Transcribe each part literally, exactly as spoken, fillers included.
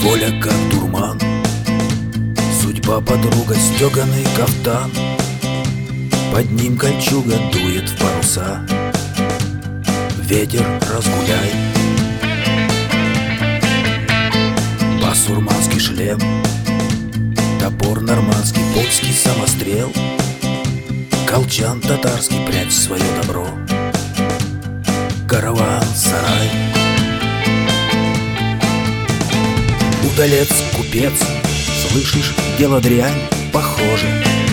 Воля как дурман, судьба подруга, стеганый кафтан. Под ним кольчуга дует в паруса. Ветер разгуляй. Басурманский шлем, топор нормандский, польский самострел, колчан татарский, прячь свое добро. Караван-сарай. Удалец, купец, слышишь, дело дрянь, похоже.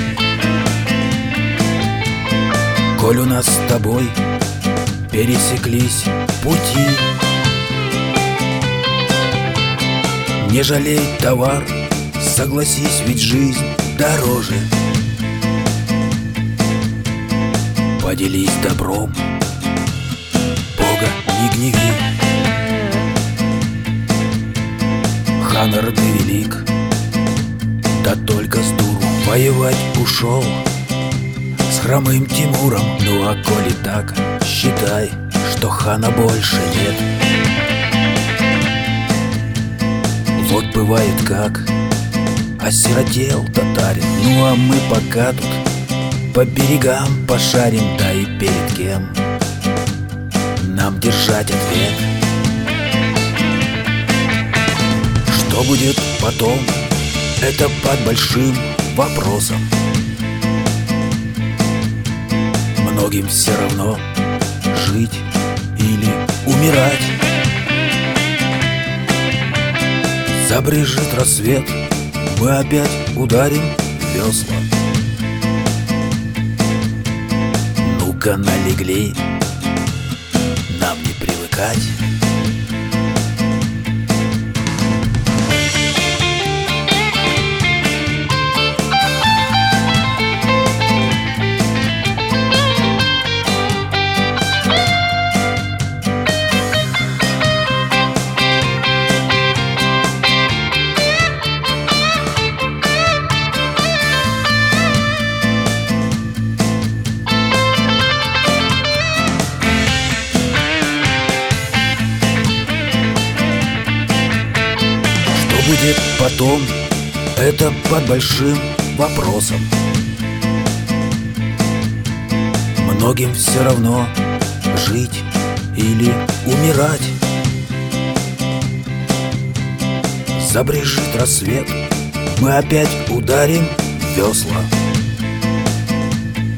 Коль у нас с тобой пересеклись пути, не жалей товар, согласись, ведь жизнь дороже. Поделись добром, Бога не гневи. Хан Орды велик, да только с дуру воевать ушел с хромым Тимуром. Ну а коли так, считай, что хана больше нет. Вот бывает как осиротел татарин. Ну а мы пока тут по берегам пошарим, да и перед кем нам держать ответ. Что будет потом, это под большим вопросом. Многим все равно жить или умирать. Забрежет рассвет, мы опять ударим весла. Ну-ка налегли, нам не привыкать. Будет потом, это под большим вопросом. Многим все равно жить или умирать. Забрежет рассвет, мы опять ударим весла.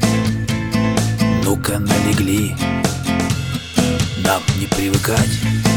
Ну-ка налегли, нам не привыкать.